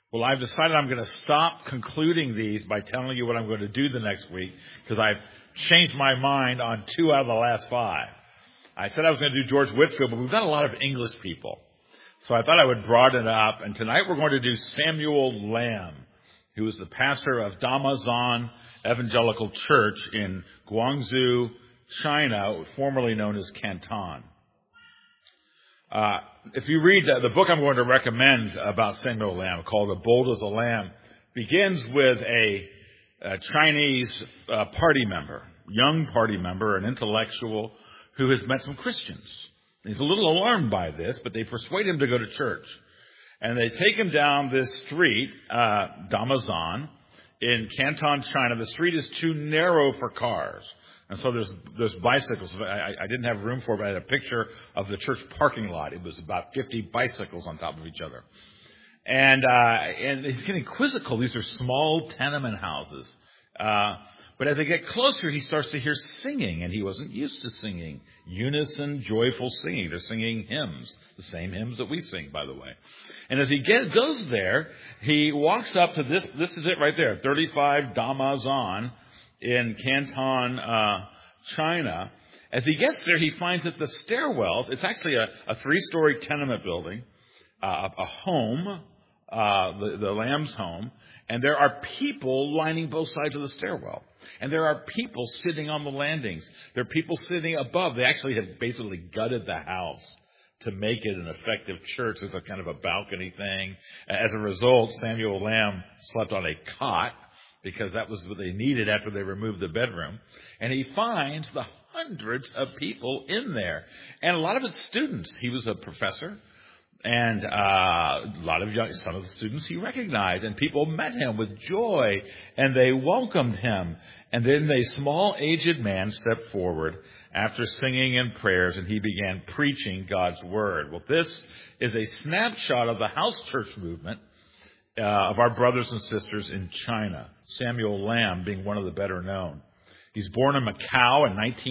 Well, I've decided I'm going to stop concluding these by telling you what I'm going to do the next week, because I've changed my mind on 2 out of the last 5. I said I was going to do George Whitefield, but we've got a lot of English people. So I thought I would broaden it up. And tonight we're going to do Samuel Lamb, who is the pastor of Damazan Evangelical Church in Guangzhou, China, formerly known as Canton. If you read the book I'm going to recommend about Samuel Lamb, called A Bold as a Lamb, begins with a Chinese party member, young party member, an intellectual, who has met some Christians. He's a little alarmed by this, but they persuade him to go to church. And they take him down this street, Damazan, in Canton, China. The street is too narrow for cars. And so there's bicycles. I didn't have room for it, but I had a picture of the church parking lot. It was about 50 bicycles on top of each other. And he's getting quizzical. These are small tenement houses. But as they get closer, he starts to hear singing, and he wasn't used to singing. Unison, joyful singing. They're singing hymns, the same hymns that we sing, by the way. And as he goes there, he walks up to this is it right there, 35 Damazan in Canton, China. As he gets there, he finds that the stairwells, it's actually a 3-story tenement building, a home, the Lamb's home, and there are people lining both sides of the stairwell. And there are people sitting on the landings. There are people sitting above. They actually have basically gutted the house to make it an effective church. There's a kind of a balcony thing. As a result, Samuel Lamb slept on a cot, because that was what they needed after they removed the bedroom. And he finds the hundreds of people in there. And a lot of it's students. He was a professor. And some of the students he recognized, and people met him with joy, and they welcomed him. And then a small, aged man stepped forward after singing and prayers, and he began preaching God's word. Well, this is a snapshot of the house church movement of our brothers and sisters in China. Samuel Lamb being one of the better known. He's born in Macau in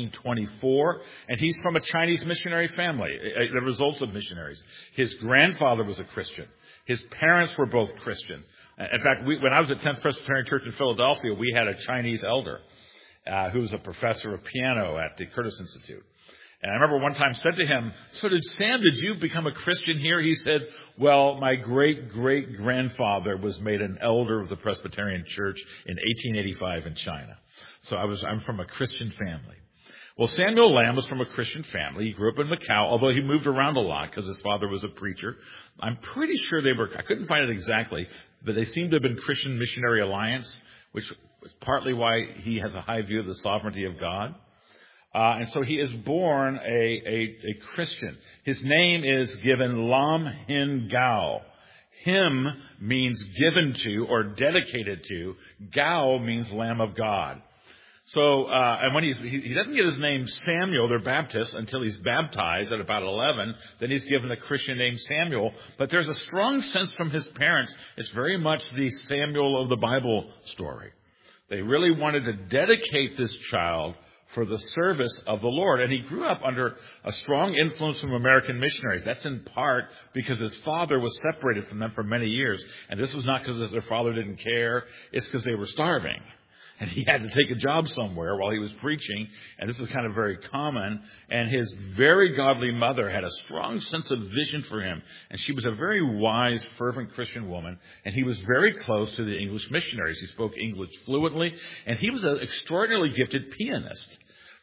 1924, and he's from a Chinese missionary family, the results of missionaries. His grandfather was a Christian. His parents were both Christian. In fact, when I was at 10th Presbyterian Church in Philadelphia, we had a Chinese elder who was a professor of piano at the Curtis Institute. And I remember one time said to him, "So Sam, did you become a Christian here?" He said, "Well, my great-great-grandfather was made an elder of the Presbyterian Church in 1885 in China. So I'm from a Christian family." Well, Samuel Lamb was from a Christian family. He grew up in Macau, although he moved around a lot because his father was a preacher. I'm pretty sure I couldn't find it exactly, but they seem to have been Christian Missionary Alliance, which was partly why he has a high view of the sovereignty of God. And so he is born a Christian. His name is given Lam Hin Gao. Him means given to or dedicated to. Gao means Lamb of God. So, and when he doesn't get his name Samuel, they're Baptists, until he's baptized at about 11. Then he's given a Christian name Samuel. But there's a strong sense from his parents. It's very much the Samuel of the Bible story. They really wanted to dedicate this child for the service of the Lord. And he grew up under a strong influence from American missionaries. That's in part because his father was separated from them for many years. And this was not because their father didn't care. It's because they were starving. And he had to take a job somewhere while he was preaching. And this is kind of very common. And his very godly mother had a strong sense of vision for him. And she was a very wise, fervent Christian woman. And he was very close to the English missionaries. He spoke English fluently. And he was an extraordinarily gifted pianist.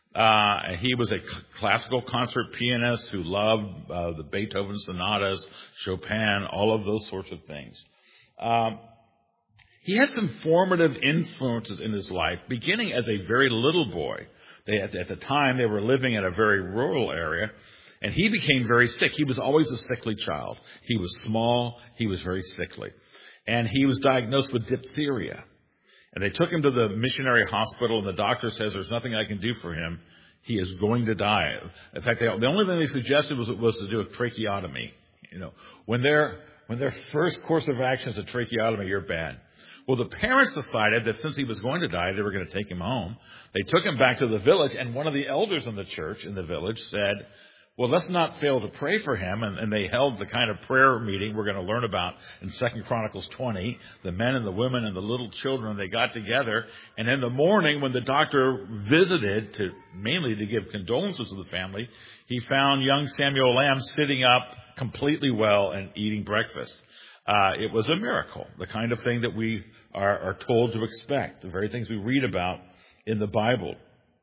He was a classical concert pianist who loved the Beethoven sonatas, Chopin, all of those sorts of things. He had some formative influences in his life, beginning as a very little boy. At the time, they were living in a very rural area, and he became very sick. He was always a sickly child. He was small. He was very sickly. And he was diagnosed with diphtheria. And they took him to the missionary hospital, and the doctor says, "There's nothing I can do for him. He is going to die." In fact, the only thing they suggested was to do a tracheotomy. You know, when their first course of action is a tracheotomy, you're bad. Well, the parents decided that since he was going to die, they were going to take him home. They took him back to the village, and one of the elders in the church in the village said, Well, let's not fail to pray for him. And they held the kind of prayer meeting we're going to learn about in 2 Chronicles 20. The men and the women and the little children, they got together. And in the morning, when the doctor visited, mainly to give condolences to the family, he found young Samuel Lamb sitting up completely well and eating breakfast. It was a miracle, the kind of thing that we are told to expect, the very things we read about in the Bible.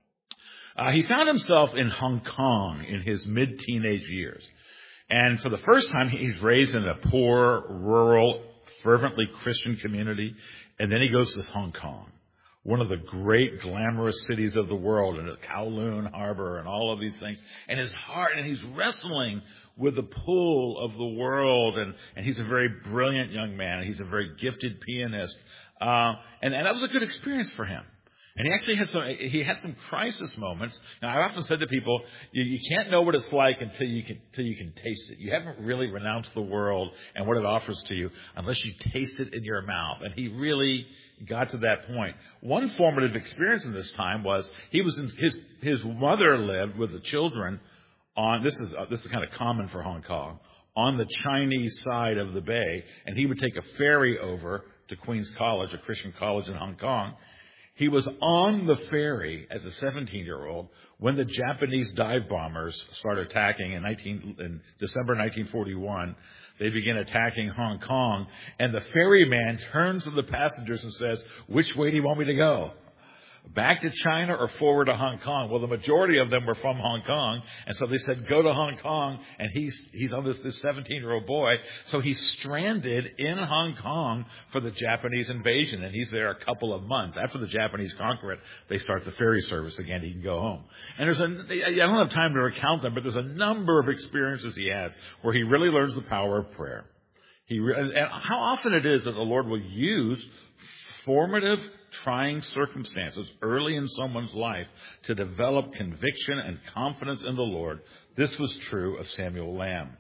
He found himself in Hong Kong in his mid-teenage years. And for the first time, he's raised in a poor, rural, fervently Christian community. And then he goes to Hong Kong, one of the great glamorous cities of the world, and Kowloon Harbor and all of these things. And his heart, and he's wrestling with the pull of the world. And he's a very brilliant young man. He's a very gifted pianist. And that was a good experience for him. And he actually had some crisis moments. Now, I often said to people, you can't know what it's like until you can taste it. You haven't really renounced the world and what it offers to you unless you taste it in your mouth. And he really got to that point. One formative experience in this time was his mother lived with the children on, this is kind of common for Hong Kong, on the Chinese side of the bay, and he would take a ferry over to Queen's College, a Christian college in Hong Kong. He was on the ferry as a 17-year-old when the Japanese dive bombers started attacking in December 1941. They began attacking Hong Kong, and the ferryman turns to the passengers and says, "Which way do you want me to go? Back to China or forward to Hong Kong?" Well, the majority of them were from Hong Kong, and so they said, "Go to Hong Kong." And he's on this 17-year-old boy, so he's stranded in Hong Kong for the Japanese invasion, and he's there a couple of months. After the Japanese conquer it, they start the ferry service again. He can go home. And I don't have time to recount them, but there's a number of experiences he has where he really learns the power of prayer. And how often it is that the Lord will use formative, trying circumstances early in someone's life to develop conviction and confidence in the Lord. This was true of Samuel Lamb.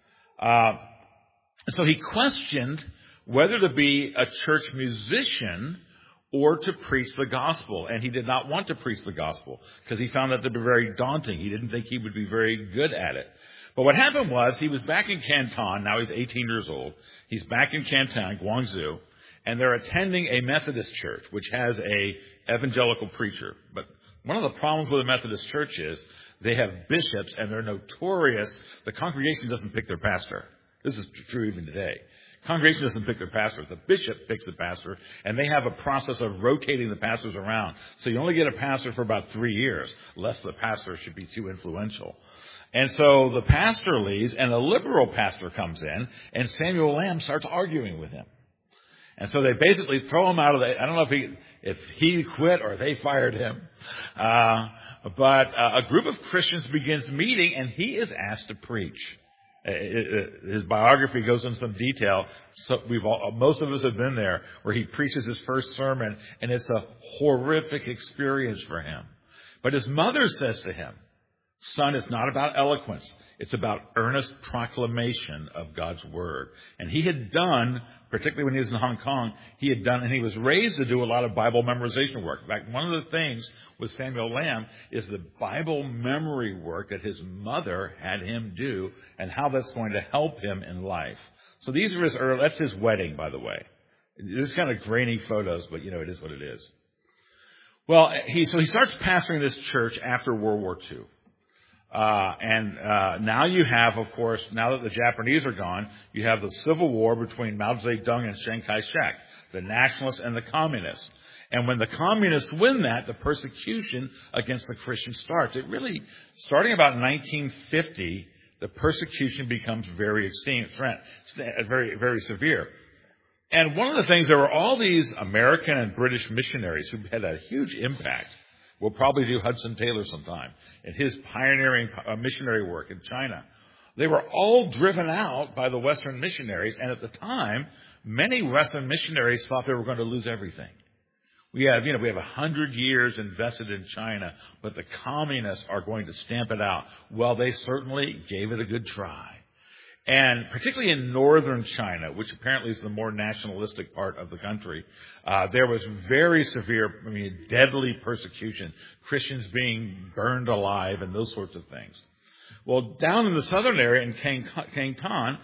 So he questioned whether to be a church musician or to preach the gospel. And he did not want to preach the gospel because he found that to be very daunting. He didn't think he would be very good at it. But what happened was he was back in Canton. Now he's 18 years old. He's back in Canton, Guangzhou. And they're attending a Methodist church, which has a evangelical preacher. But one of the problems with a Methodist church is they have bishops, and they're notorious. The congregation doesn't pick their pastor. This is true even today. Congregation doesn't pick their pastor. The bishop picks the pastor, and they have a process of rotating the pastors around. So you only get a pastor for about 3 years, lest the pastor should be too influential. And so the pastor leaves, and a liberal pastor comes in, and Samuel Lamb starts arguing with him. And so they basically throw him out of I don't know if he quit or they fired him. But a group of Christians begins meeting, and he is asked to preach. His biography goes into some detail. So most of us have been there, where he preaches his first sermon, and it's a horrific experience for him. But his mother says to him, "Son, it's not about eloquence. It's about earnest proclamation of God's word." And he had done, particularly when he was in Hong Kong, and he was raised to do a lot of Bible memorization work. In fact, one of the things with Samuel Lamb is the Bible memory work that his mother had him do, and how that's going to help him in life. So these are that's his wedding, by the way. It's kind of grainy photos, but it is what it is. Well, he starts pastoring this church after World War II. Now you have, of course, now that the Japanese are gone, you have the civil war between Mao Zedong and Chiang Kai-shek, the nationalists and the communists. And when the communists win that, the persecution against the Christians starts. Starting about 1950, the persecution becomes very extreme, very, very severe. And one of the things, there were all these American and British missionaries who had a huge impact. We'll probably do Hudson Taylor sometime and his pioneering missionary work in China. They were all driven out by the Western missionaries, and at the time, many Western missionaries thought they were going to lose everything. We have 100 years invested in China, but the communists are going to stamp it out. Well, they certainly gave it a good try. And particularly in northern China, which apparently is the more nationalistic part of the country, there was very severe, deadly persecution, Christians being burned alive and those sorts of things. Well, down in the southern area in Canton,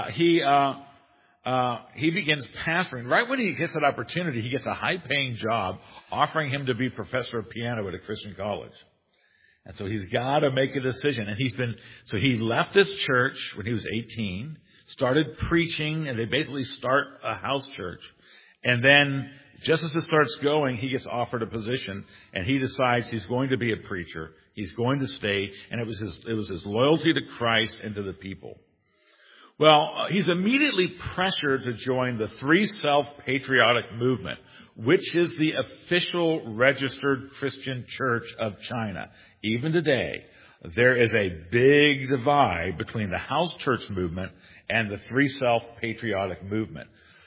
he begins pastoring. Right when he gets that opportunity, he gets a high-paying job offering him to be professor of piano at a Christian college. And so he's got to make a decision. And he left this church when he was 18, started preaching, and they basically start a house church. And then just as it starts going, he gets offered a position, and he decides he's going to be a preacher. He's going to stay, and it was his loyalty to Christ and to the people. Well, he's immediately pressured to join the Three Self-Patriotic Movement, which is the official registered Christian church of China. Even today, there is a big divide between the house church movement and the Three Self-Patriotic Movement.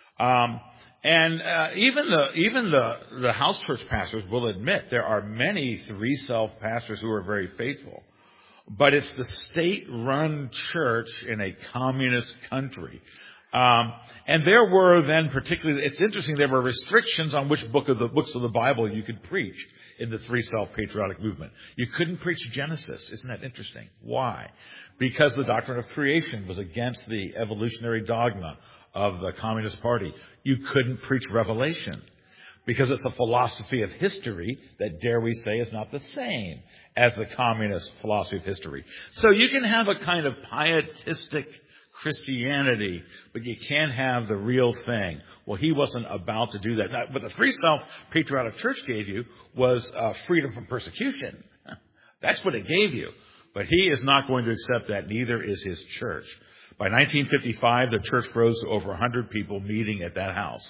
Even the house church pastors will admit there are many Three Self pastors who are very faithful. But it's the state-run church in a communist country. And there were then particularly, it's interesting, there were restrictions on which books of the Bible you could preach in the Three Self-Patriotic Movement. You couldn't preach Genesis. Isn't that interesting? Why? Because the doctrine of creation was against the evolutionary dogma of the Communist Party. You couldn't preach Revelation, because it's a philosophy of history that, dare we say, is not the same as the communist philosophy of history. So you can have a kind of pietistic Christianity, but you can't have the real thing. Well, he wasn't about to do that. Now, what the Three Self-Patriotic Church gave you was freedom from persecution. That's what it gave you. But he is not going to accept that. Neither is his church. By 1955, the church grows to over 100 people meeting at that house.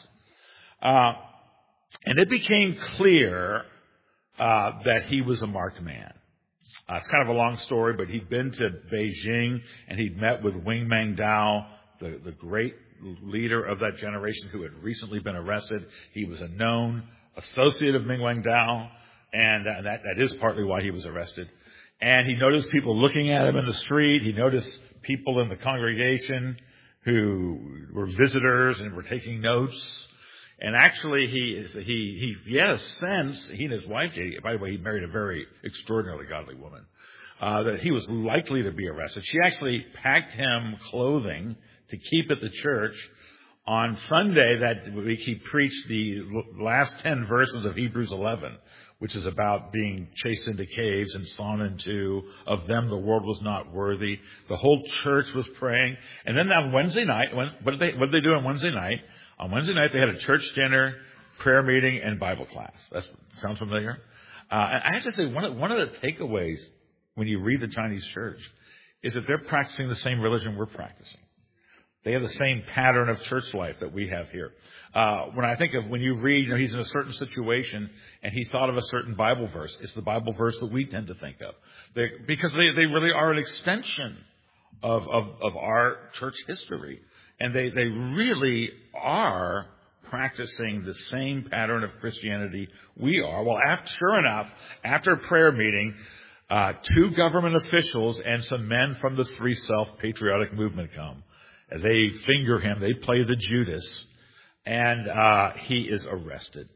And it became clear that he was a marked man. It's kind of a long story, but he'd been to Beijing and he'd met with Wing Mengdao, the great leader of that generation who had recently been arrested. He was a known associate of Ming Mengdao, and that is partly why he was arrested. And he noticed people looking at him in the street. He noticed people in the congregation who were visitors and were taking notes. And actually, he had a sense, he and his wife, by the way, he married a very extraordinarily godly woman, that he was likely to be arrested. She actually packed him clothing to keep at the church. On Sunday that week, he preached the last 10 verses of Hebrews 11, which is about being chased into caves and sawn in two. Of them the world was not worthy. The whole church was praying. And then on Wednesday night, what did they do on Wednesday night? On Wednesday night, they had a church dinner, prayer meeting, and Bible class. That sounds familiar? And I have to say, one of the takeaways when you read the Chinese church is that they're practicing the same religion we're practicing. They have the same pattern of church life that we have here. When you read, he's in a certain situation and he thought of a certain Bible verse, it's the Bible verse that we tend to think of. Because they really are an extension of our church history. And they really are practicing the same pattern of Christianity we are. Well, sure enough, after a prayer meeting, 2 government officials and some men from the Three Self-Patriotic Movement come. They finger him. They play the Judas. And he is arrested.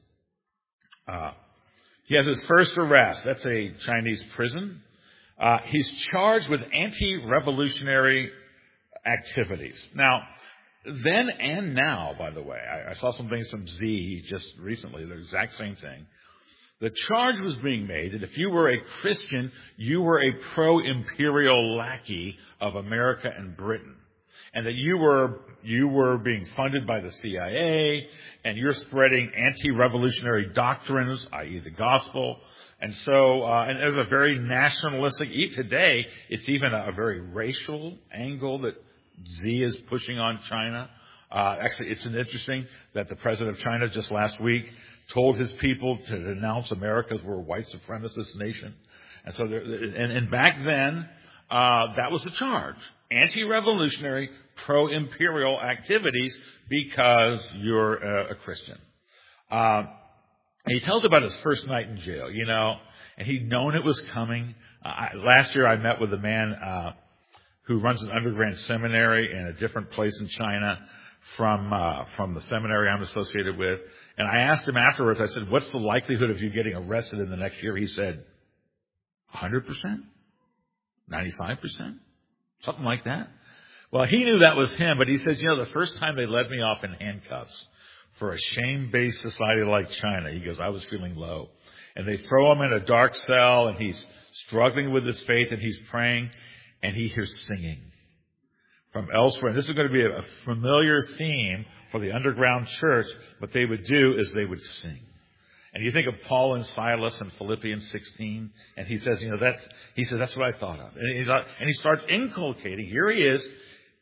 He has his first arrest. That's a Chinese prison. He's charged with anti-revolutionary activities. Now, then and now, by the way, I saw some things from Z just recently, the exact same thing. The charge was being made that if you were a Christian, you were a pro-imperial lackey of America and Britain. And that you were being funded by the CIA, and you're spreading anti-revolutionary doctrines, i.e. the gospel. And so, and there's a very nationalistic, today, it's even a very racial angle that Z is pushing on China. Actually, it's interesting that the president of China just last week told his people to denounce America as we're a white supremacist nation. And so, and back then, that was the charge. Anti-revolutionary, pro-imperial activities because you're a Christian. And he tells about his first night in jail, and he'd known it was coming. Last year I met with a man who runs an undergrad seminary in a different place in China from the seminary I'm associated with. And I asked him afterwards, I said, what's the likelihood of you getting arrested in the next year? He said, 100%. 95%? Something like that. Well, he knew that was him, but he says, the first time they let me off in handcuffs for a shame-based society like China, he goes, I was feeling low. And they throw him in a dark cell, and he's struggling with his faith, and he's praying, and he hears singing from elsewhere. And this is going to be a familiar theme for the underground church. What they would do is they would sing. And you think of Paul and Silas in Philippians 16, and he says, that's what I thought of. And he starts inculcating. Here he is,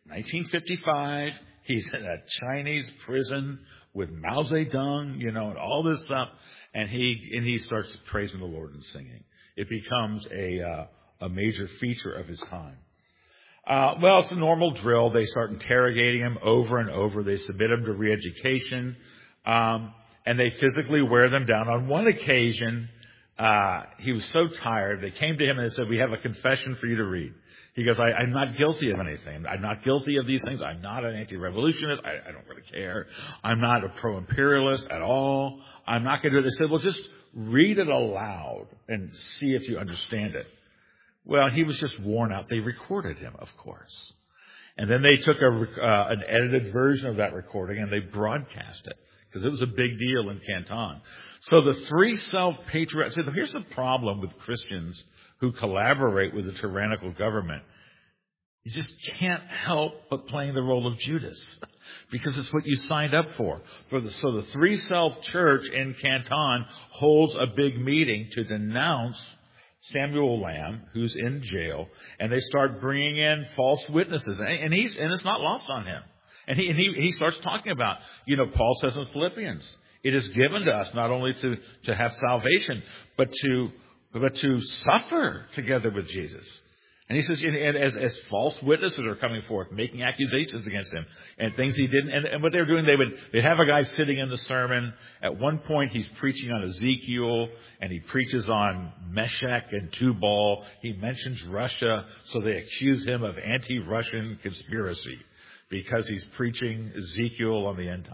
1955. He's in a Chinese prison with Mao Zedong, and all this stuff. And he starts praising the Lord and singing. It becomes a major feature of his time. Well, it's a normal drill. They start interrogating him over and over. They submit him to re-education. And they physically wear them down. On one occasion, he was so tired, they came to him and they said, we have a confession for you to read. He goes, I'm not guilty of anything. I'm not guilty of these things. I'm not an anti-revolutionist. I don't really care. I'm not a pro-imperialist at all. I'm not going to do it. They said, well, just read it aloud and see if you understand it. Well, he was just worn out. They recorded him, of course. And then they took an edited version of that recording and they broadcast it, because it was a big deal in Canton. So the three self-patriots, here's the problem with Christians who collaborate with the tyrannical government. You just can't help but playing the role of Judas, because it's what you signed up for. So the Three Self Church in Canton holds a big meeting to denounce Samuel Lamb, who's in jail, and they start bringing in false witnesses, and it's not lost on him. And he starts talking about, Paul says in Philippians, it is given to us not only to have salvation, but to suffer together with Jesus. And he says, as false witnesses are coming forth, making accusations against him and things he didn't. And what they're doing, they'd have a guy sitting in the sermon. At one point, he's preaching on Ezekiel, and he preaches on Meshach and Tubal. He mentions Russia, so they accuse him of anti-Russian conspiracy, because he's preaching Ezekiel on the end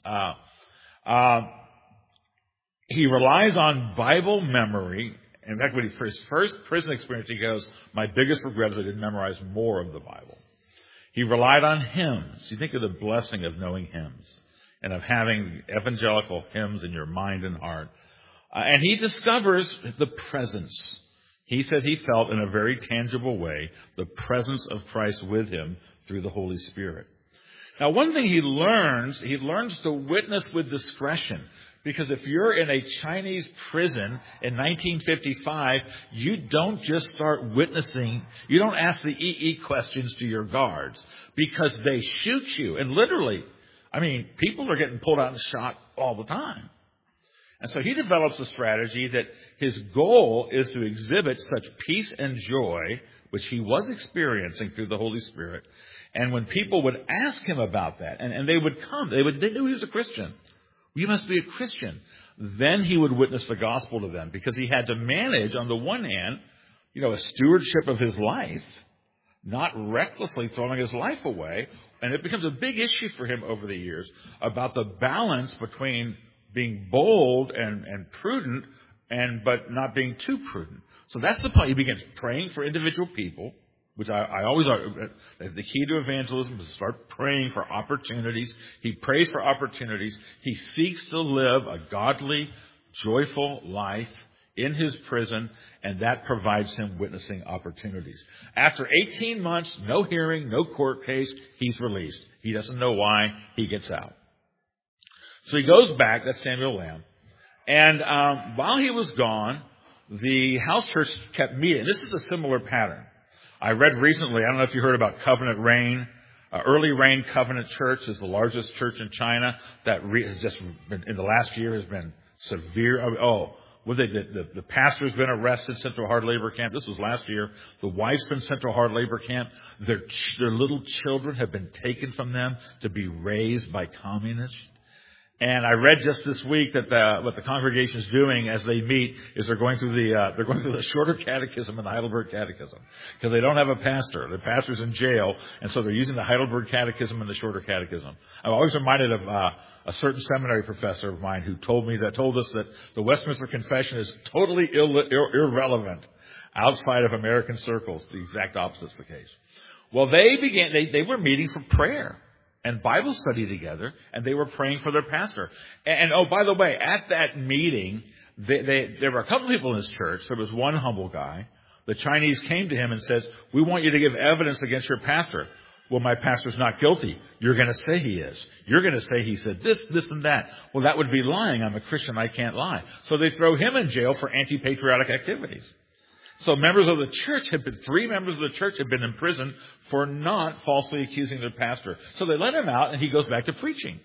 times. He relies on Bible memory. In fact, for his first prison experience, he goes, my biggest regret is I didn't memorize more of the Bible. He relied on hymns. You think of the blessing of knowing hymns and of having evangelical hymns in your mind and heart. And he discovers the presence. He said he felt in a very tangible way the presence of Christ with him through the Holy Spirit. Now, one thing he learns to witness with discretion. Because if you're in a Chinese prison in 1955, you don't just start witnessing. You don't ask the EE questions to your guards, because they shoot you. And literally, people are getting pulled out and shot all the time. And so he develops a strategy that his goal is to exhibit such peace and joy, which he was experiencing through the Holy Spirit. And when people would ask him about that, and they would come, they knew he was a Christian. You must be a Christian. Then he would witness the gospel to them, because he had to manage, on the one hand, a stewardship of his life, not recklessly throwing his life away. And it becomes a big issue for him over the years about the balance between being bold and prudent, but not being too prudent. So that's the point. He begins praying for individual people, which I always argue, the key to evangelism is to start praying for opportunities. He prays for opportunities. He seeks to live a godly, joyful life in his prison, and that provides him witnessing opportunities. After 18 months, no hearing, no court case, he's released. He doesn't know why. He gets out. So he goes back. That's Samuel Lamb. And while he was gone, the house church kept meeting. This is a similar pattern. I read recently, I don't know if you heard about Covenant Rain. Early Rain Covenant Church is the largest church in China that has just been, in the last year, has been severe. The pastor's been arrested, sent to a hard labor camp. This was last year. The wife's been sent to a hard labor camp. Their little children have been taken from them to be raised by communists. And I read just this week that what the congregation is doing as they meet is they're going through the shorter catechism and the Heidelberg Catechism, because they don't have a pastor. The pastor's in jail, and so they're using the Heidelberg Catechism and the shorter catechism. I'm always reminded of a certain seminary professor of mine who told us that the Westminster Confession is totally irrelevant. Outside of American circles, the exact opposite is the case. Well, they were meeting for prayer and Bible study together, and they were praying for their pastor. And oh, by the way, at that meeting, there were a couple people in his church. There was one humble guy. The Chinese came to him and says, "We want you to give evidence against your pastor." "Well, my pastor's not guilty." "You're going to say he is. You're going to say he said this, and that." "Well, that would be lying. I'm a Christian. I can't lie." So they throw him in jail for anti-patriotic activities. So three members of the church had been imprisoned for not falsely accusing their pastor. So they let him out, and he goes back to preaching.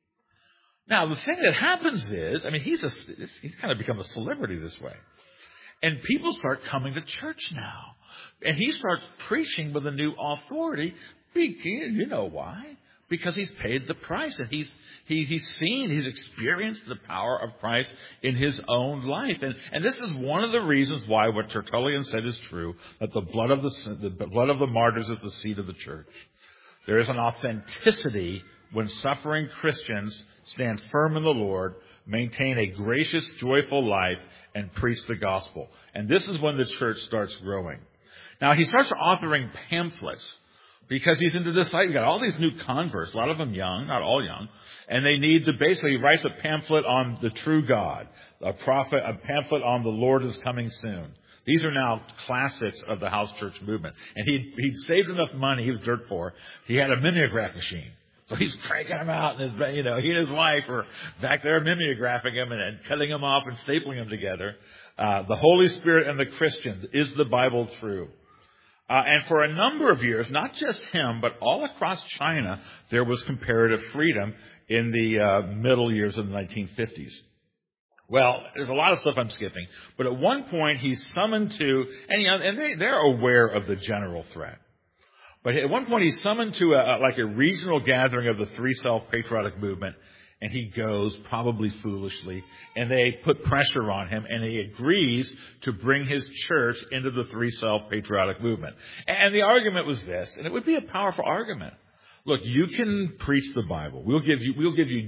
Now, the thing that happens is, he's kind of become a celebrity this way. And people start coming to church now. And he starts preaching with a new authority. You know why? Because he's paid the price, and he's experienced the power of Christ in his own life. And this is one of the reasons why what Tertullian said is true, that the blood of the martyrs is the seed of the church. There is an authenticity when suffering Christians stand firm in the Lord, maintain a gracious, joyful life, and preach the gospel. And this is when the church starts growing. Now, he starts authoring pamphlets because he's into this site. You've got all these new converts, a lot of them young, not all young, and they need to he writes a pamphlet on the true God, a pamphlet on the Lord is coming soon. These are now classics of the house church movement. And he'd saved enough money, he was dirt poor, he had a mimeograph machine. So he's cranking them out, and he and his wife are back there mimeographing them and cutting them off and stapling them together. The Holy Spirit and the Christian, is the Bible true? And for a number of years, not just him, but all across China, there was comparative freedom in the middle years of the 1950s. Well, there's a lot of stuff I'm skipping, but at one point he's summoned to, and they're aware of the general threat. But at one point he's summoned to a regional gathering of the Three Self-Patriotic Movement, and he goes, probably foolishly, and they put pressure on him, and he agrees to bring his church into the Three Self-Patriotic Movement. And the argument was this, and it would be a powerful argument. Look, you can preach the Bible. We'll give you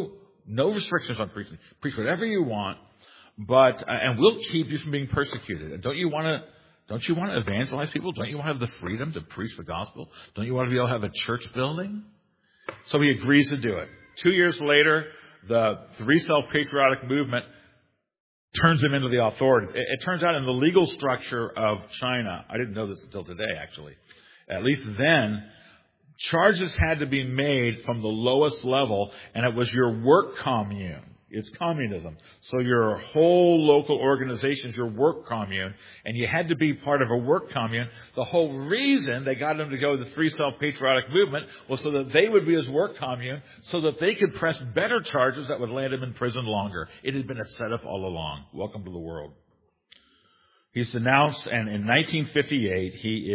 no restrictions on preaching. Preach whatever you want, but and we'll keep you from being persecuted. And don't you want to evangelize people? Don't you want to have the freedom to preach the gospel? Don't you want to be able to have a church building? So he agrees to do it. 2 years later, the Three Self-Patriotic Movement turns him into the authorities. It turns out in the legal structure of China, I didn't know this until today, actually, at least then, charges had to be made from the lowest level, and it was your work commune. It's communism. So your whole local organization is your work commune, and you had to be part of a work commune. The whole reason they got him to go to the Three Self-Patriotic Movement was so that they would be his work commune, so that they could press better charges that would land him in prison longer. It had been a setup all along. Welcome to the world. He's denounced, and in 1958 he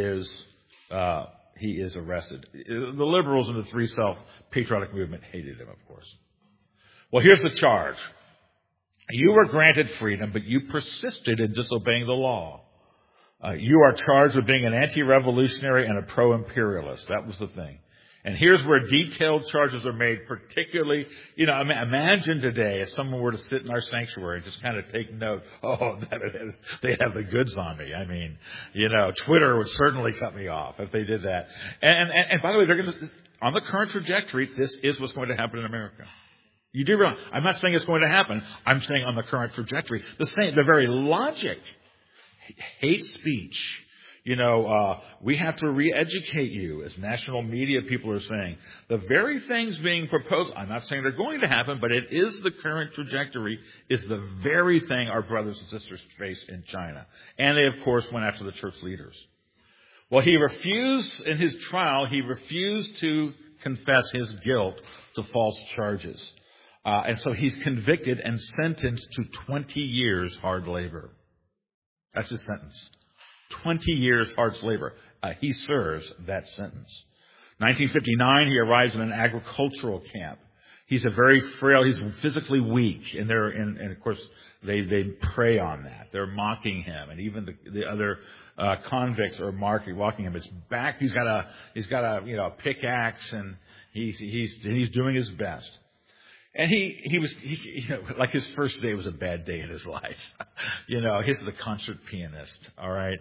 is arrested. The liberals in the Three Self-Patriotic Movement hated him, of course. Well, here's the charge. You were granted freedom, but you persisted in disobeying the law. You are charged with being an anti-revolutionary and a pro-imperialist. That was the thing. And here's where detailed charges are made, particularly, imagine today if someone were to sit in our sanctuary and just kind of take note, they have the goods on me. Twitter would certainly cut me off if they did that. And by the way, they're going to, on the current trajectory, this is what's going to happen in America. You do realize, I'm not saying it's going to happen. I'm saying on the current trajectory. The very logic, hate speech. We have to re-educate you, as national media people are saying. The very things being proposed, I'm not saying they're going to happen, but it is the current trajectory, is the very thing our brothers and sisters face in China. And they, of course, went after the church leaders. Well, in his trial, he refused to confess his guilt to false charges. And so he's convicted and sentenced to 20 years hard labor. That's his sentence. 20 years hard labor. He serves that sentence. 1959, he arrives in an agricultural camp. He's very frail. He's physically weak. And of course, they prey on that. They're mocking him. And even the other convicts are mocking him. His back, he's got a pickaxe, and he's doing his best. And he was, like his first day was a bad day in his life. He's the concert pianist, all right?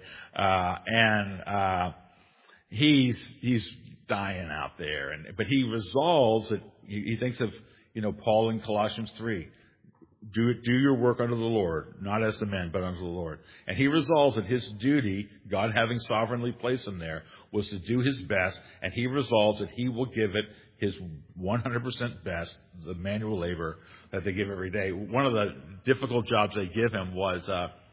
He's dying out there. But he resolves that he thinks of, Paul in Colossians 3. Do your work unto the Lord, not as the men, but unto the Lord. And he resolves that his duty, God having sovereignly placed him there, was to do his best. And he resolves that he will give it his 100% best, the manual labor that they give every day. One of the difficult jobs they give him was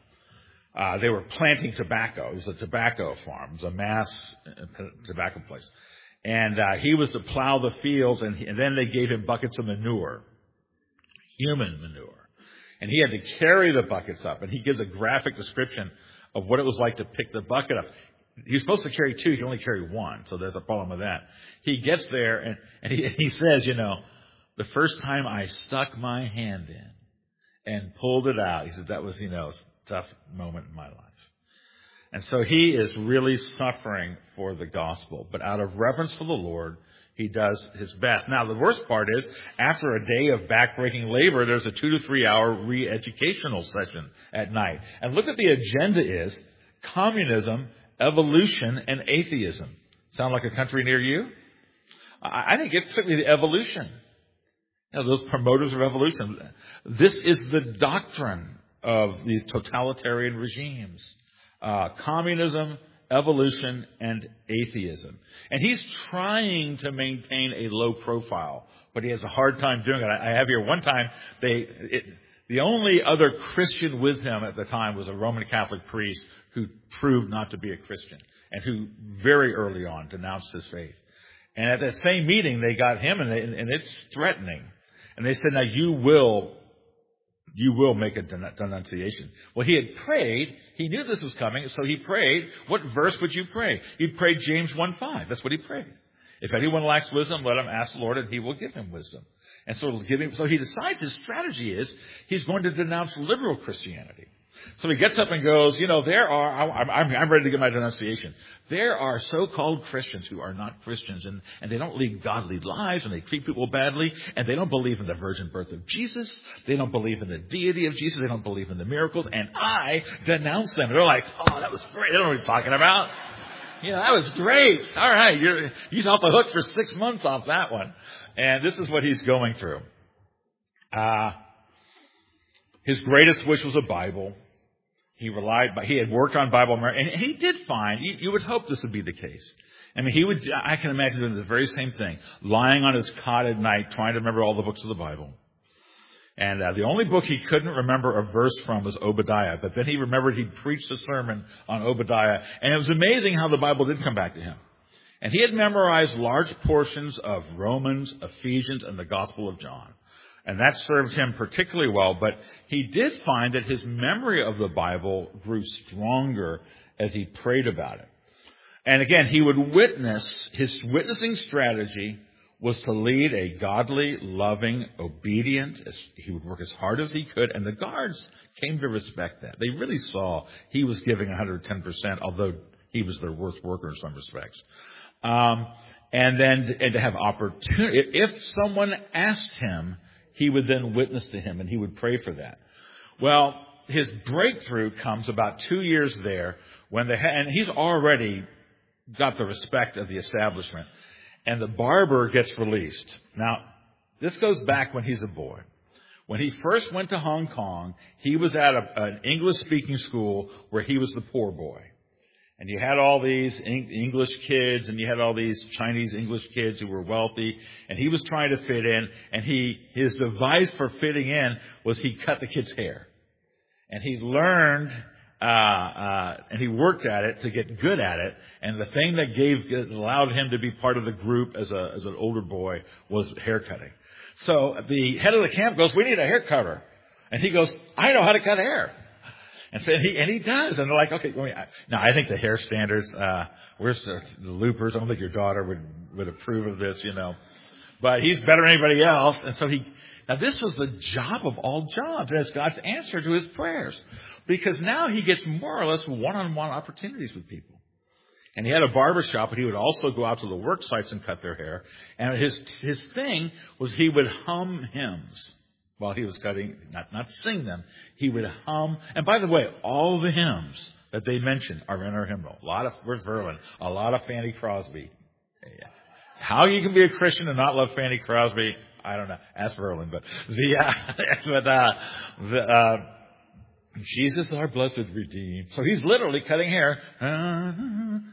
they were planting tobacco. It was a tobacco farm. It was a mass tobacco place. And he was to plow the fields, and then they gave him buckets of manure, human manure. And he had to carry the buckets up. And he gives a graphic description of what it was like to pick the bucket up. He was supposed to carry two. He could only carry one. So there's a problem with that. He gets there and he says, the first time I stuck my hand in and pulled it out, he said that was, a tough moment in my life. And so he is really suffering for the gospel. But out of reverence for the Lord, he does his best. Now, the worst part is, after a day of backbreaking labor, there's a 2 to 3 hour re-educational session at night. And look at the agenda is communism, evolution, and atheism. Sound like a country near you? I think it's particularly the evolution. Those promoters of evolution. This is the doctrine of these totalitarian regimes. Communism, evolution, and atheism. And he's trying to maintain a low profile, but he has a hard time doing it. I have here one time, the only other Christian with him at the time was a Roman Catholic priest who proved not to be a Christian and who very early on denounced his faith. And at that same meeting, they got him, and it's threatening. And they said, now you will make a denunciation. Well, he had prayed. He knew this was coming, so he prayed. What verse would you pray? He prayed James 1:5. That's what he prayed. If anyone lacks wisdom, let him ask the Lord, and he will give him wisdom. And so he decides his strategy is he's going to denounce liberal Christianity. So he gets up and goes, I'm ready to give my denunciation. There are so-called Christians who are not Christians, and they don't lead godly lives, and they treat people badly, and they don't believe in the virgin birth of Jesus. They don't believe in the deity of Jesus. They don't believe in the miracles, and I denounce them. And they're like, oh, that was great. They don't know what he's talking about. That was great. All right, he's off the hook for 6 months off that one. And this is what he's going through. His greatest wish was a Bible. He had worked on Bible, and he did find, you would hope this would be the case. I can imagine doing the very same thing, lying on his cot at night, trying to remember all the books of the Bible. And the only book he couldn't remember a verse from was Obadiah, but then he remembered he'd preached a sermon on Obadiah, and it was amazing how the Bible did come back to him. And he had memorized large portions of Romans, Ephesians, and the Gospel of John. And that served him particularly well, but he did find that his memory of the Bible grew stronger as he prayed about it. And again, he would witness, his witnessing strategy was to lead a godly, loving, obedient, he would work as hard as he could, and the guards came to respect that. They really saw he was giving 110%, although he was their worst worker in some respects. And to have opportunity, if someone asked him, he would then witness to him, and he would pray for that. Well, his breakthrough comes about 2 years there and he's already got the respect of the establishment. And the barber gets released. Now, this goes back when he's a boy. When he first went to Hong Kong, he was at an English-speaking school where he was the poor boy. And you had all these English kids, and you had all these Chinese English kids who were wealthy, and he was trying to fit in, and his device for fitting in was he cut the kids' hair. And he learned, and he worked at it to get good at it, and the thing that allowed him to be part of the group as an older boy was hair cutting. So the head of the camp goes, we need a hair cutter. And he goes, I know how to cut hair. And he does. And they're like, okay, now I think the hair standards, where's the loopers? I don't think your daughter would approve of this, But he's better than anybody else. And so now this was the job of all jobs. That's God's answer to his prayers. Because now he gets more or less one-on-one opportunities with people. And he had a barber shop, but he would also go out to the work sites and cut their hair. And his thing was he would hum hymns while he was cutting, not sing them. He would hum. And by the way, all the hymns that they mentioned are in our hymnal. Where's Verlin? A lot of Fanny Crosby. How you can be a Christian and not love Fanny Crosby, I don't know. Ask Verlin. But Jesus, our blessed redeemed. So he's literally cutting hair. And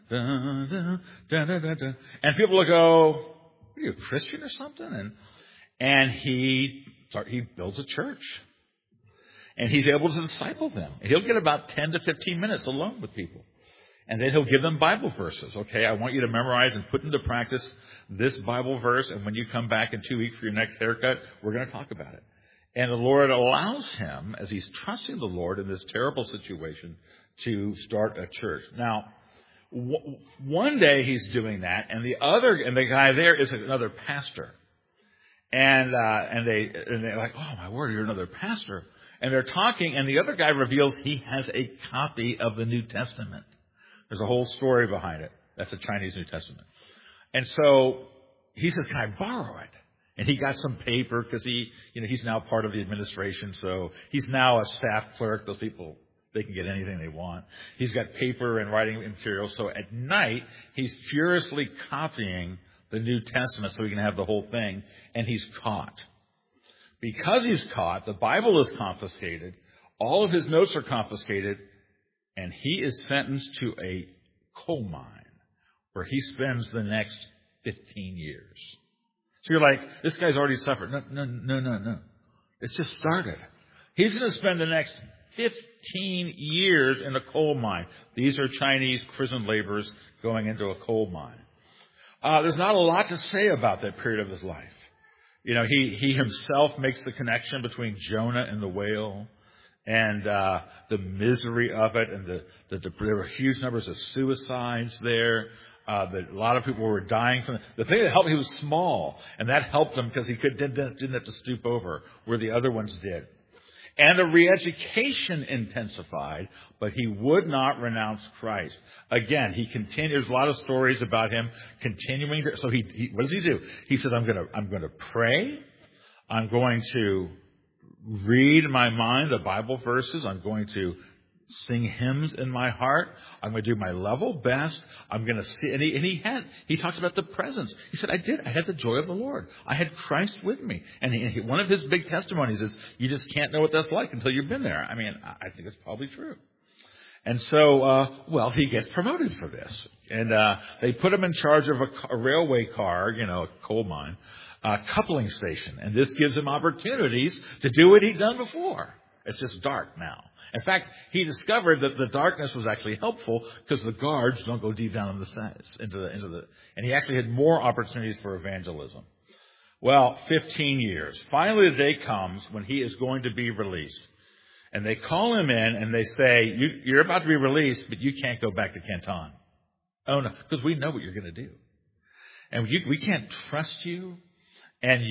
people will go, are you a Christian or something? And he builds a church. And he's able to disciple them. He'll get about 10 to 15 minutes alone with people. And then he'll give them Bible verses. Okay, I want you to memorize and put into practice this Bible verse. And when you come back in 2 weeks for your next haircut, we're going to talk about it. And the Lord allows him, as he's trusting the Lord in this terrible situation, to start a church. Now, one day he's doing that, and the guy there is another pastor. And they're like, oh my word, you're another pastor. And they're talking, and the other guy reveals he has a copy of the New Testament. There's a whole story behind it. That's a Chinese New Testament. And so he says, can I borrow it? And he got some paper because he's now part of the administration. So he's now a staff clerk. Those people, they can get anything they want. He's got paper and writing material. So at night, he's furiously copying the New Testament so he can have the whole thing. And he's caught. Because he's caught, the Bible is confiscated. All of his notes are confiscated. And he is sentenced to a coal mine where he spends the next 15 years. So you're like, this guy's already suffered. No. It's just started. He's going to spend the next 15 years in a coal mine. These are Chinese prison laborers going into a coal mine. There's not a lot to say about that period of his life. He himself makes the connection between Jonah and the whale and the misery of it, and there were huge numbers of suicides there. A lot of people were dying from it. The thing that helped him, he was small, and that helped him because he didn't have to stoop over where the other ones did. And the re-education intensified, but he would not renounce Christ. Again, he continued. There's a lot of stories about him continuing. So he what does he do? He said, I'm going to pray. I'm going to read in my mind the Bible verses. I'm going to sing hymns in my heart. I'm going to do my level best. I'm going to see. And he talks about the presence. He said, I had the joy of the Lord. I had Christ with me. And one of his big testimonies is, you just can't know what that's like until you've been there. I mean, I think it's probably true. And so, he gets promoted for this. And they put him in charge of a railway car, a coal mine, coupling station. And this gives him opportunities to do what he'd done before. It's just dark now. In fact, he discovered that the darkness was actually helpful because the guards don't go deep down in and he actually had more opportunities for evangelism. Well, 15 years. Finally, the day comes when he is going to be released. And they call him in and they say, you're about to be released, but you can't go back to Canton. Oh, no, because we know what you're going to do. And we can't trust you. And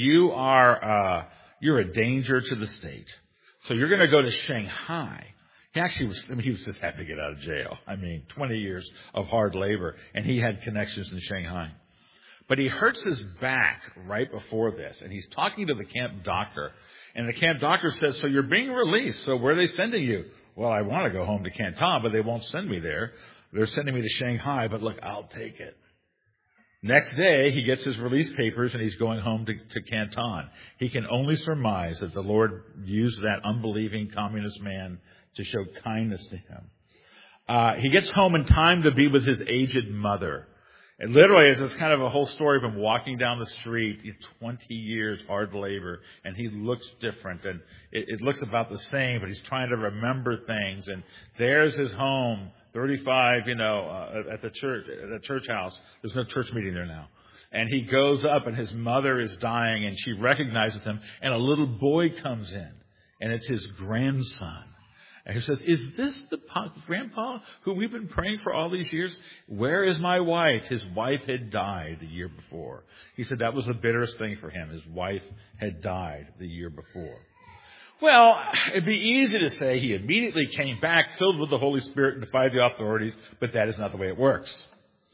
you're a danger to the state. So you're going to go to Shanghai. He was just happy to get out of jail. 20 years of hard labor, and he had connections in Shanghai. But he hurts his back right before this, and he's talking to the camp doctor. And the camp doctor says, so you're being released, so where are they sending you? Well, I want to go home to Canton, but they won't send me there. They're sending me to Shanghai, but look, I'll take it. Next day, he gets his release papers and he's going home to Canton. He can only surmise that the Lord used that unbelieving communist man to show kindness to him. He gets home in time to be with his aged mother. And literally, it's kind of a whole story of him walking down the street, 20 years, hard labor, and he looks different. And it looks about the same, but he's trying to remember things. And there's his home. 35, at the church house. There's no church meeting there now. And he goes up and his mother is dying and she recognizes him and a little boy comes in and it's his grandson. And he says, is this the grandpa who we've been praying for all these years? Where is my wife? His wife had died the year before. He said that was the bitterest thing for him. His wife had died the year before. Well, it'd be easy to say he immediately came back filled with the Holy Spirit and defied the authorities, but that is not the way it works.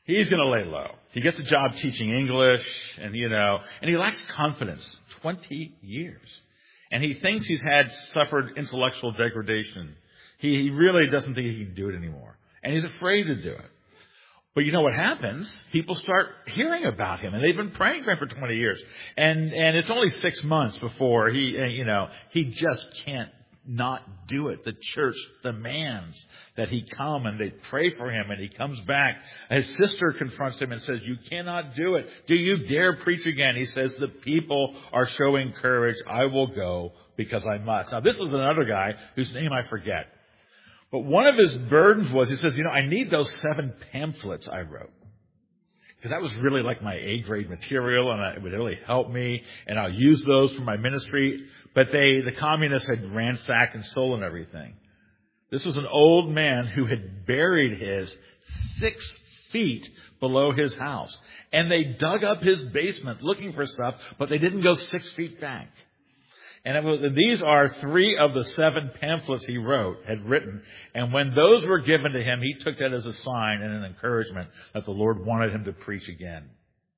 He's going to lay low. He gets a job teaching English, and he lacks confidence. 20 years. And he thinks he's suffered intellectual degradation. He really doesn't think he can do it anymore. And he's afraid to do it. But you know what happens? People start hearing about him, and they've been praying for him for 20 years. And it's only 6 months before he just can't not do it. The church demands that he come, and they pray for him, and he comes back. His sister confronts him and says, "You cannot do it. Do you dare preach again?" He says, "The people are showing courage. I will go because I must." Now, this was another guy whose name I forget. But one of his burdens was, he says, I need those 7 pamphlets I wrote. Because that was really like my A-grade material, and it would really help me, and I'll use those for my ministry. But the communists had ransacked and stolen everything. This was an old man who had buried his 6 feet below his house. And they dug up his basement looking for stuff, but they didn't go 6 feet back. And these are 3 of the 7 pamphlets he had written. And when those were given to him, he took that as a sign and an encouragement that the Lord wanted him to preach again.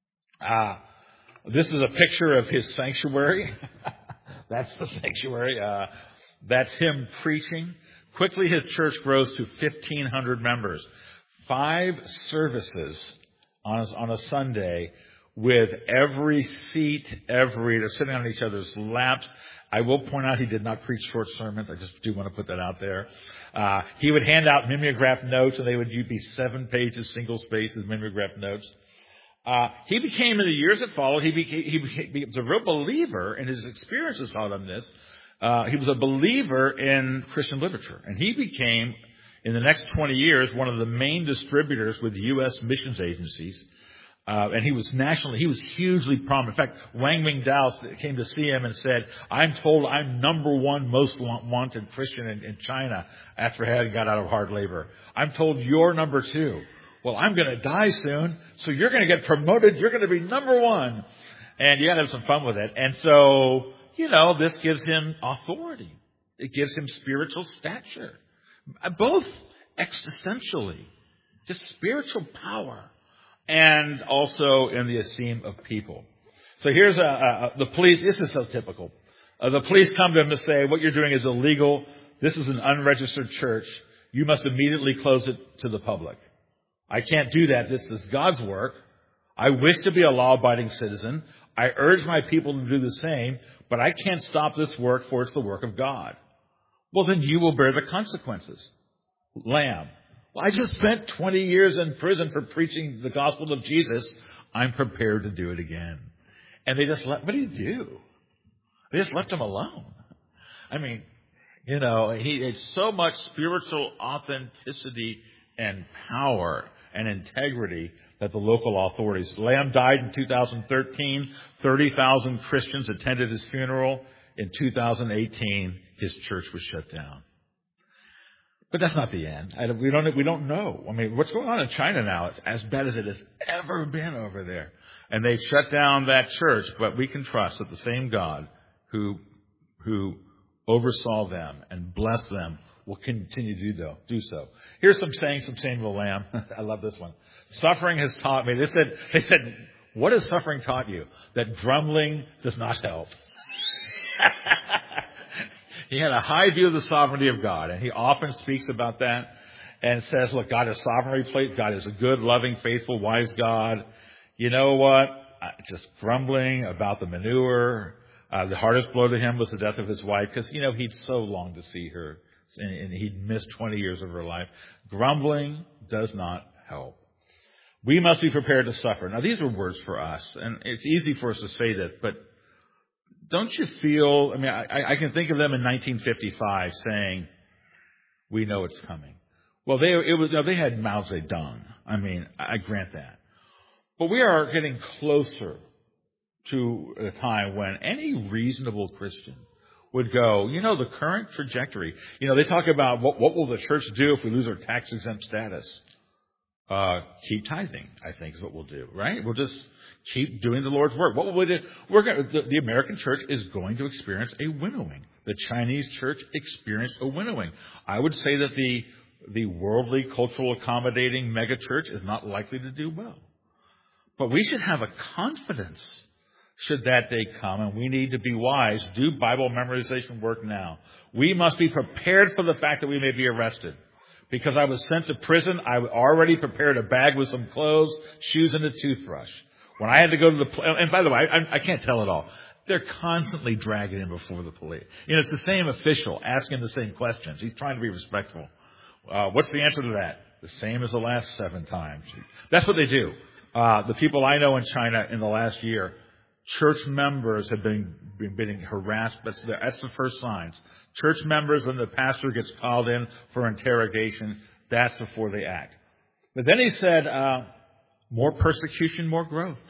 This is a picture of his sanctuary. That's the sanctuary. That's him preaching. Quickly, his church grows to 1,500 members. 5 services on a Sunday with every seat, they're sitting on each other's laps. I will point out he did not preach short sermons. I just do want to put that out there. He would hand out mimeographed notes, and they would be 7 pages, single spaces, mimeographed notes. He became, in the years that followed, he was a real believer, and his experiences taught him this. He was a believer in Christian literature, and he became, in the next 20 years, one of the main distributors with U.S. missions agencies. And he was hugely prominent. In fact, Wang Mingdao came to see him and said, "I'm told I'm number 1 most wanted Christian in China after having got out of hard labor. I'm told you're number 2. Well, I'm going to die soon, so you're going to get promoted. You're going to be number 1. And you got to have some fun with it. And so, this gives him authority. It gives him spiritual stature. Both existentially. Just spiritual power. And also in the esteem of people. So here's the police. This is so typical. The police come to him to say, "What you're doing is illegal. This is an unregistered church. You must immediately close it to the public." "I can't do that. This is God's work. I wish to be a law-abiding citizen. I urge my people to do the same, but I can't stop this work, for it's the work of God." "Well, then you will bear the consequences." Lamb. "Well, I just spent 20 years in prison for preaching the gospel of Jesus. I'm prepared to do it again." And they just what did he do? They just left him alone. I mean, he had so much spiritual authenticity and power and integrity that the local authorities. Lamb died in 2013. 30,000 Christians attended his funeral. In 2018, his church was shut down. But that's not the end. We don't know. I mean, what's going on in China now? It's as bad as it has ever been over there. And they shut down that church, but we can trust that the same God who oversaw them and blessed them will continue to do so. Here's some sayings from Samuel Lamb. I love this one. "Suffering has taught me." They said, "What has suffering taught you?" "That grumbling does not help." He had a high view of the sovereignty of God, and he often speaks about that and says, look, God is sovereignly. God is a good, loving, faithful, wise God. You know what? Just grumbling about the manure. The hardest blow to him was the death of his wife because, he'd so longed to see her, and he'd missed 20 years of her life. Grumbling does not help. We must be prepared to suffer. Now, these are words for us, and it's easy for us to say this, but don't you feel, I can think of them in 1955 saying, "We know it's coming." Well, they had Mao Zedong. I grant that. But we are getting closer to a time when any reasonable Christian would go, the current trajectory. They talk about what will the church do if we lose our tax-exempt status? Keep tithing, I think, is what we'll do, right? We'll just keep doing the Lord's work. What will we do? The American church is going to experience a winnowing. The Chinese church experienced a winnowing. I would say that the worldly, cultural, accommodating megachurch is not likely to do well. But we should have a confidence should that day come, and we need to be wise. Do Bible memorization work now. We must be prepared for the fact that we may be arrested. Because I was sent to prison, I already prepared a bag with some clothes, shoes, and a toothbrush. When I had to go to the, and by the way, I can't tell it all. They're constantly dragging him before the police. It's the same official asking the same questions. He's trying to be respectful. What's the answer to that? The same as the last 7 times. That's what they do. The people I know in China in the last year, church members have been harassed. That's the first signs. Church members, when the pastor gets called in for interrogation, that's before they act. But then he said, more persecution, more growth.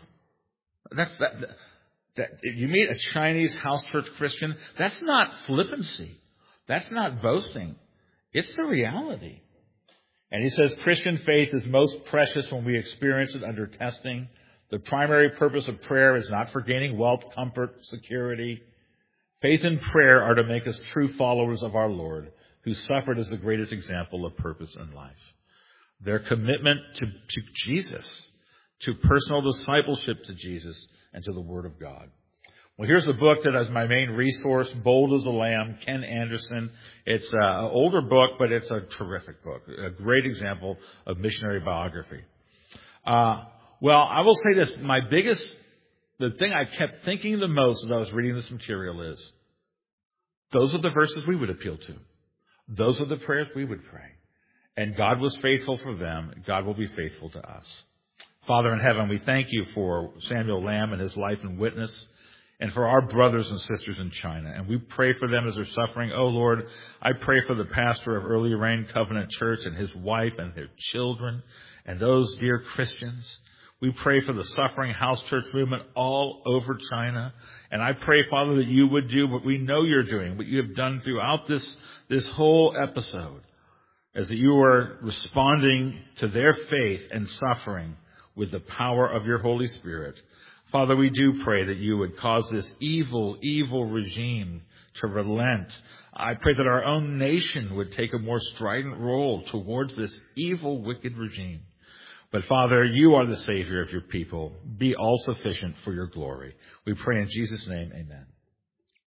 If you meet a Chinese house church Christian, that's not flippancy. That's not boasting. It's the reality. And he says Christian faith is most precious when we experience it under testing. The primary purpose of prayer is not for gaining wealth, comfort, security. Faith and prayer are to make us true followers of our Lord, who suffered as the greatest example of purpose in life. Their commitment to Jesus, to personal discipleship to Jesus, and to the Word of God. Well, here's the book that is my main resource, Bold as a Lamb, Ken Anderson. It's an older book, but it's a terrific book, a great example of missionary biography. Well, I will say this. The thing I kept thinking the most as I was reading this material is, those are the verses we would appeal to. Those are the prayers we would pray. And God was faithful for them. God will be faithful to us. Father in heaven, we thank you for Samuel Lamb and his life and witness, and for our brothers and sisters in China. And we pray for them as they're suffering. Oh, Lord, I pray for the pastor of Early Rain Covenant Church and his wife and their children and those dear Christians. We pray for the suffering house church movement all over China. And I pray, Father, that you would do what we know you're doing, what you have done throughout this whole episode, as that you are responding to their faith and suffering with the power of your Holy Spirit. Father, we do pray that you would cause this evil regime to relent. I pray that our own nation would take a more strident role towards this evil, wicked regime. But Father, you are the Savior of your people. Be all sufficient for your glory. We pray in Jesus' name, amen.